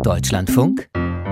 Deutschlandfunk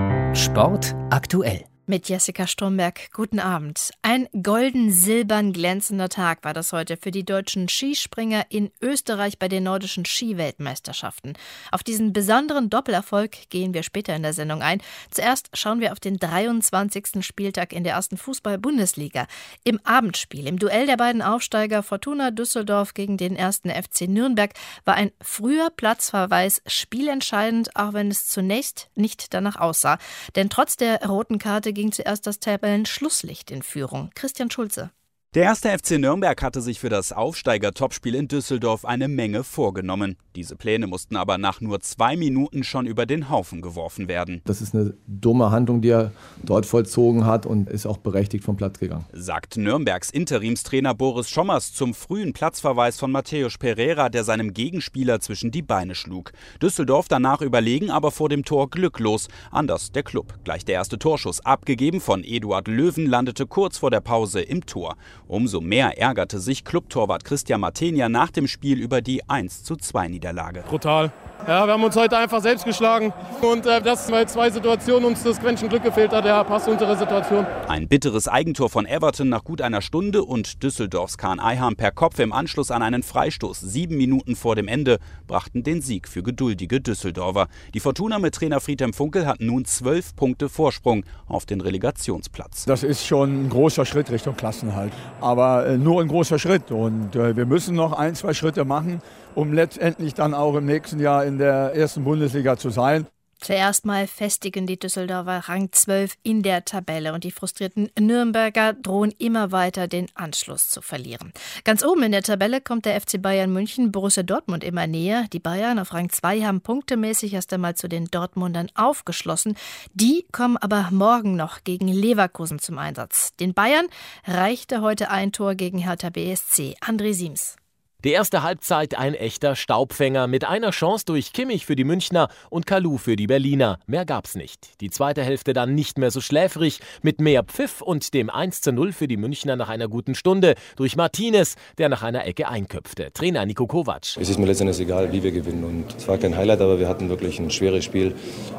Sport aktuell. Mit Jessica Stromberg, guten Abend. Ein golden-silbern glänzender Tag war das heute für die deutschen Skispringer in Österreich bei den nordischen Skiweltmeisterschaften. Auf diesen besonderen Doppelerfolg gehen wir später in der Sendung ein. Zuerst schauen wir auf den 23. Spieltag in der ersten Fußball-Bundesliga. Im Abendspiel, im Duell der beiden Aufsteiger Fortuna Düsseldorf gegen den 1. FC Nürnberg, war ein früher Platzverweis spielentscheidend, auch wenn es zunächst nicht danach aussah. Denn trotz der roten Karte ging zuerst das Tabellenschlusslicht in Führung. Christian Schulze. Der 1. FC Nürnberg hatte sich für das Aufsteiger-Topspiel in Düsseldorf eine Menge vorgenommen. Diese Pläne mussten aber nach nur 2 Minuten schon über den Haufen geworfen werden. Das ist eine dumme Handlung, die er dort vollzogen hat und ist auch berechtigt vom Platz gegangen. Sagt Nürnbergs Interimstrainer Boris Schommers zum frühen Platzverweis von Mateusz Pereira, der seinem Gegenspieler zwischen die Beine schlug. Düsseldorf danach überlegen, aber vor dem Tor glücklos. Anders der Klub. Gleich der erste Torschuss, abgegeben von Eduard Löwen, landete kurz vor der Pause im Tor. Umso mehr ärgerte sich Clubtorwart Christian Martenia nach dem Spiel über die 1:2-Niederlage. Brutal. Ja, wir haben uns heute einfach selbst geschlagen und das, weil 2 Situationen uns das Quäntchen Glück gefehlt hat, ja, passt untere Situation. Ein bitteres Eigentor von Everton nach gut einer Stunde und Düsseldorfs Kaan Ayhan per Kopf im Anschluss an einen Freistoß 7 Minuten vor dem Ende brachten den Sieg für geduldige Düsseldorfer. Die Fortuna mit Trainer Friedhelm Funkel hat nun 12 Punkte Vorsprung auf den Relegationsplatz. Das ist schon ein großer Schritt Richtung Klassenhalt, aber nur ein großer Schritt und wir müssen noch 1-2 Schritte machen, um letztendlich dann auch im nächsten Jahr in der ersten Bundesliga zu sein. Zuerst mal festigen die Düsseldorfer Rang 12 in der Tabelle und die frustrierten Nürnberger drohen immer weiter den Anschluss zu verlieren. Ganz oben in der Tabelle kommt der FC Bayern München Borussia Dortmund immer näher. Die Bayern auf Rang 2 haben punktemäßig erst einmal zu den Dortmundern aufgeschlossen. Die kommen aber morgen noch gegen Leverkusen zum Einsatz. Den Bayern reichte heute ein Tor gegen Hertha BSC. André Siems. Die erste Halbzeit ein echter Staubfänger mit einer Chance durch Kimmich für die Münchner und Kalou für die Berliner. Mehr gab's nicht. Die zweite Hälfte dann nicht mehr so schläfrig mit mehr Pfiff und dem 1:0 für die Münchner nach einer guten Stunde durch Martinez, der nach einer Ecke einköpfte. Trainer Niko Kovac. Es ist mir letztendlich egal, wie wir gewinnen und es war kein Highlight, aber wir hatten wirklich ein schweres Spiel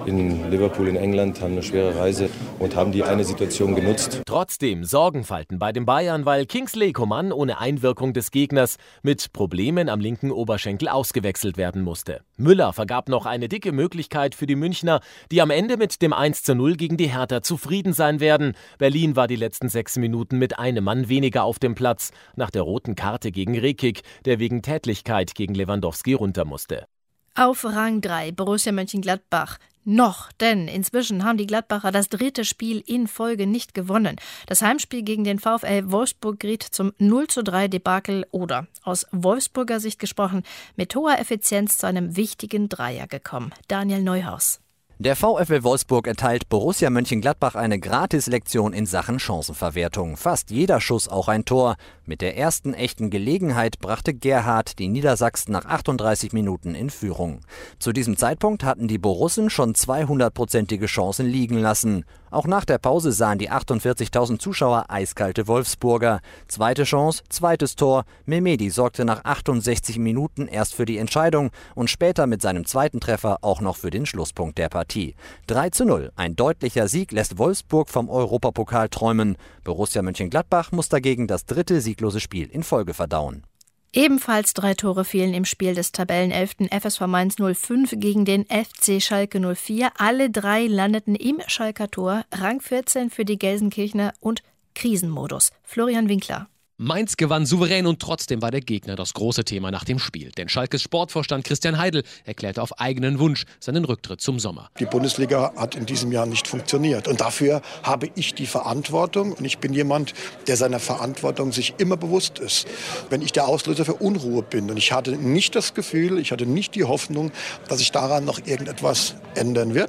in Liverpool in England, haben eine schwere Reise und haben die eine Situation genutzt. Trotzdem Sorgenfalten bei den Bayern, weil Kingsley Coman ohne Einwirkung des Gegners mit Problemen am linken Oberschenkel ausgewechselt werden musste. Müller vergab noch eine dicke Möglichkeit für die Münchner, die am Ende mit dem 1:0 gegen die Hertha zufrieden sein werden. Berlin war die letzten 6 Minuten mit einem Mann weniger auf dem Platz, nach der roten Karte gegen Rekik, der wegen Tätlichkeit gegen Lewandowski runter musste. Auf Rang 3 Borussia Mönchengladbach. Noch, denn inzwischen haben die Gladbacher das 3. Spiel in Folge nicht gewonnen. Das Heimspiel gegen den VfL Wolfsburg geriet zum 0:3 Debakel oder, aus Wolfsburger Sicht gesprochen, mit hoher Effizienz zu einem wichtigen Dreier gekommen. Daniel Neuhaus. Der VfL Wolfsburg erteilt Borussia Mönchengladbach eine Gratislektion in Sachen Chancenverwertung. Fast jeder Schuss auch ein Tor. Mit der ersten echten Gelegenheit brachte Gerhardt die Niedersachsen nach 38 Minuten in Führung. Zu diesem Zeitpunkt hatten die Borussen schon 200-prozentige Chancen liegen lassen. Auch nach der Pause sahen die 48.000 Zuschauer eiskalte Wolfsburger. Zweite Chance, zweites Tor. Mehmedi sorgte nach 68 Minuten erst für die Entscheidung und später mit seinem zweiten Treffer auch noch für den Schlusspunkt der Partie. 3:0. Ein deutlicher Sieg lässt Wolfsburg vom Europapokal träumen. Borussia Mönchengladbach muss dagegen das 3. sieglose Spiel in Folge verdauen. Ebenfalls 3 Tore fielen im Spiel des Tabellenelften FSV Mainz 05 gegen den FC Schalke 04. Alle 3 landeten im Schalker Tor. Rang 14 für die Gelsenkirchner und Krisenmodus. Florian Winkler. Mainz gewann souverän und trotzdem war der Gegner das große Thema nach dem Spiel. Denn Schalkes Sportvorstand Christian Heidel erklärte auf eigenen Wunsch seinen Rücktritt zum Sommer. Die Bundesliga hat in diesem Jahr nicht funktioniert. Und dafür habe ich die Verantwortung. Und ich bin jemand, der seiner Verantwortung sich immer bewusst ist. Wenn ich der Auslöser für Unruhe bin und ich hatte nicht das Gefühl, ich hatte nicht die Hoffnung, dass sich daran noch irgendetwas ändern wird.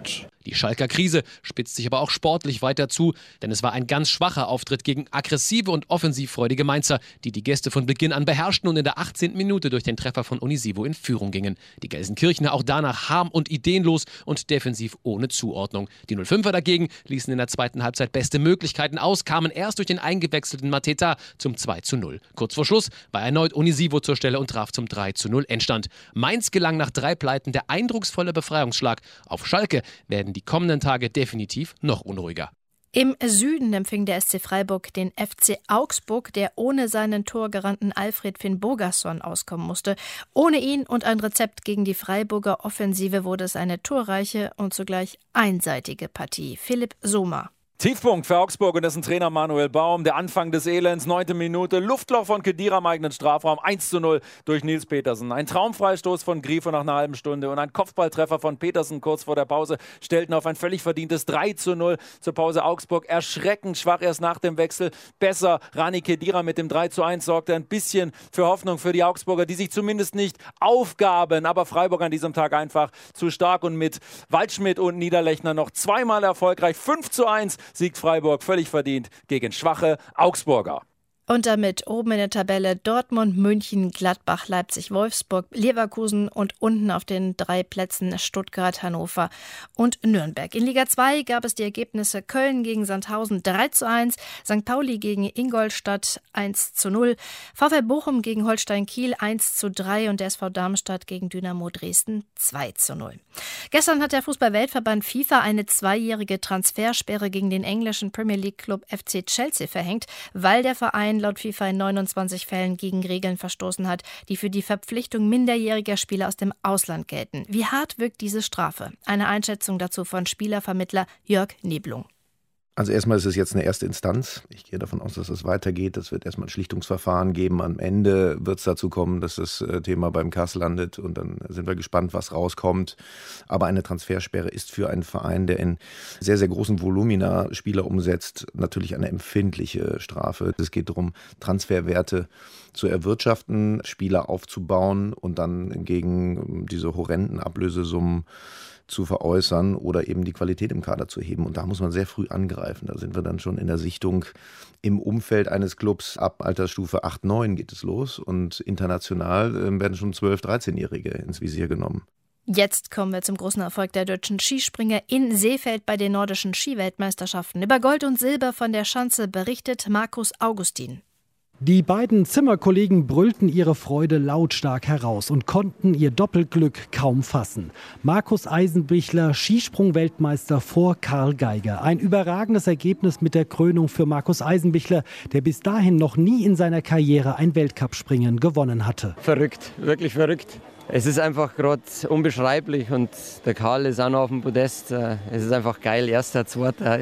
Die Schalker Krise spitzt sich aber auch sportlich weiter zu, denn es war ein ganz schwacher Auftritt gegen aggressive und offensivfreudige Mainzer, die Gäste von Beginn an beherrschten und in der 18. Minute durch den Treffer von Onisivo in Führung gingen. Die Gelsenkirchener auch danach harm und ideenlos und defensiv ohne Zuordnung. Die 05er dagegen ließen in der zweiten Halbzeit beste Möglichkeiten aus, kamen erst durch den eingewechselten Mateta zum 2:0. Kurz vor Schluss war erneut Onisivo zur Stelle und traf zum 3:0 Endstand. Mainz gelang nach 3 Pleiten der eindrucksvolle Befreiungsschlag. Auf Schalke werden die kommenden Tage definitiv noch unruhiger. Im Süden empfing der SC Freiburg den FC Augsburg, der ohne seinen Torgaranten Alfred Finn Bogason auskommen musste. Ohne ihn und ein Rezept gegen die Freiburger Offensive wurde es eine torreiche und zugleich einseitige Partie. Philipp Sohmer. Tiefpunkt für Augsburg und dessen Trainer Manuel Baum. Der Anfang des Elends, 9. Minute, Luftloch von Khedira im eigenen Strafraum, 1:0 durch Nils Petersen. Ein Traumfreistoß von Grifo nach einer halben Stunde und ein Kopfballtreffer von Petersen kurz vor der Pause stellten auf ein völlig verdientes 3:0 zur Pause. Augsburg erschreckend schwach erst nach dem Wechsel. Besser, Rani Khedira mit dem 3:1 sorgte ein bisschen für Hoffnung für die Augsburger, die sich zumindest nicht aufgaben. Aber Freiburg an diesem Tag einfach zu stark und mit Waldschmidt und Niederlechner noch zweimal erfolgreich. 5:1 siegt Freiburg völlig verdient gegen schwache Augsburger. Und damit oben in der Tabelle Dortmund, München, Gladbach, Leipzig, Wolfsburg, Leverkusen und unten auf den 3 Plätzen Stuttgart, Hannover und Nürnberg. In Liga 2 gab es die Ergebnisse Köln gegen Sandhausen 3:1, St. Pauli gegen Ingolstadt 1:0, VfL Bochum gegen Holstein Kiel 1:3 und der SV Darmstadt gegen Dynamo Dresden 2:0. Gestern hat der Fußball-Weltverband FIFA eine 2-jährige Transfersperre gegen den englischen Premier League Club FC Chelsea verhängt, weil der Verein laut FIFA in 29 Fällen gegen Regeln verstoßen hat, die für die Verpflichtung minderjähriger Spieler aus dem Ausland gelten. Wie hart wirkt diese Strafe? Eine Einschätzung dazu von Spielervermittler Jörg Neblung. Also erstmal ist es jetzt eine erste Instanz. Ich gehe davon aus, dass es weitergeht. Es wird erstmal ein Schlichtungsverfahren geben. Am Ende wird es dazu kommen, dass das Thema beim CAS landet und dann sind wir gespannt, was rauskommt. Aber eine Transfersperre ist für einen Verein, der in sehr, sehr großen Volumina Spieler umsetzt, natürlich eine empfindliche Strafe. Es geht darum, Transferwerte zu erwirtschaften, Spieler aufzubauen und dann gegen diese horrenden Ablösesummen zu veräußern oder eben die Qualität im Kader zu heben. Und da muss man sehr früh angreifen. Da sind wir dann schon in der Sichtung im Umfeld eines Clubs. Ab Altersstufe 8, 9 geht es los und international werden schon 12-, 13-Jährige ins Visier genommen. Jetzt kommen wir zum großen Erfolg der deutschen Skispringer in Seefeld bei den nordischen Skiweltmeisterschaften. Über Gold und Silber von der Schanze berichtet Markus Augustin. Die beiden Zimmerkollegen brüllten ihre Freude lautstark heraus und konnten ihr Doppelglück kaum fassen. Markus Eisenbichler, Skisprung-Weltmeister vor Karl Geiger. Ein überragendes Ergebnis mit der Krönung für Markus Eisenbichler, der bis dahin noch nie in seiner Karriere ein Weltcup-Springen gewonnen hatte. Verrückt, wirklich verrückt. Es ist einfach gerade unbeschreiblich und der Karl ist auch noch auf dem Podest. Es ist einfach geil, erster, zweiter.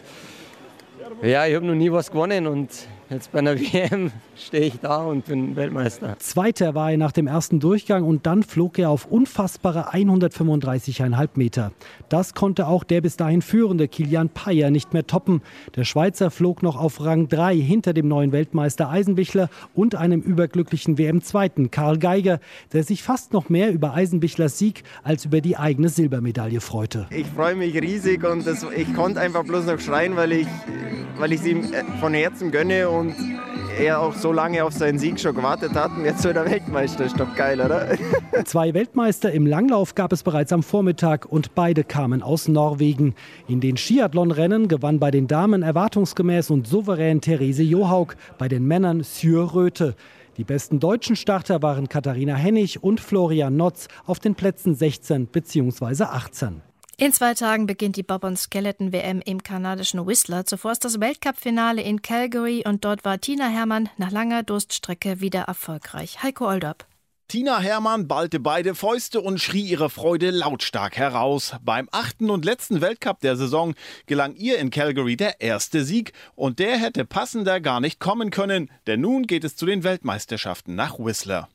Ich habe noch nie was gewonnen und jetzt bei einer WM stehe ich da und bin Weltmeister. Zweiter war er nach dem ersten Durchgang und dann flog er auf unfassbare 135,5 Meter. Das konnte auch der bis dahin führende Kilian Payer nicht mehr toppen. Der Schweizer flog noch auf Rang 3 hinter dem neuen Weltmeister Eisenbichler und einem überglücklichen WM-Zweiten Karl Geiger, der sich fast noch mehr über Eisenbichlers Sieg als über die eigene Silbermedaille freute. Ich freue mich riesig und ich konnte einfach bloß noch schreien, weil ich es ihm von Herzen gönne und er auch so lange auf seinen Sieg schon gewartet hat und jetzt wird er Weltmeister. Ist doch geil, oder? 2 Weltmeister im Langlauf gab es bereits am Vormittag und beide kamen aus Norwegen. In den Skiathlonrennen gewann bei den Damen erwartungsgemäß und souverän Therese Johaug, bei den Männern Sjur Röthe. Die besten deutschen Starter waren Katharina Hennig und Florian Notz auf den Plätzen 16 bzw. 18. In 2 Tagen beginnt die Bob- und Skeleton-WM im kanadischen Whistler. Zuvor ist das Weltcup-Finale in Calgary und dort war Tina Hermann nach langer Durststrecke wieder erfolgreich. Heiko Olderb. Tina Hermann ballte beide Fäuste und schrie ihre Freude lautstark heraus. Beim 8. und letzten Weltcup der Saison gelang ihr in Calgary der erste Sieg und der hätte passender gar nicht kommen können, denn nun geht es zu den Weltmeisterschaften nach Whistler.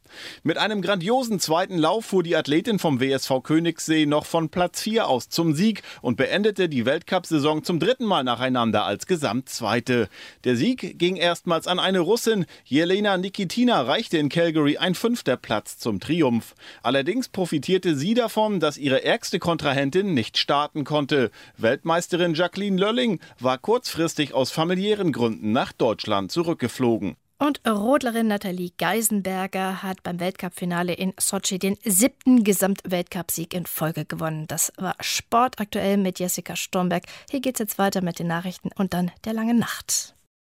Mit einem grandiosen zweiten Lauf fuhr die Athletin vom WSV Königssee noch von Platz 4 aus zum Sieg und beendete die Weltcup-Saison zum 3. Mal nacheinander als Gesamtzweite. Der Sieg ging erstmals an eine Russin. Jelena Nikitina reichte in Calgary ein 5. Platz zum Triumph. Allerdings profitierte sie davon, dass ihre ärgste Kontrahentin nicht starten konnte. Weltmeisterin Jacqueline Lölling war kurzfristig aus familiären Gründen nach Deutschland zurückgeflogen. Und Rodlerin Nathalie Geisenberger hat beim Weltcup-Finale in Sotschi den 7. Gesamtweltcup-Sieg in Folge gewonnen. Das war Sport aktuell mit Jessica Stromberg. Hier geht's jetzt weiter mit den Nachrichten und dann der langen Nacht.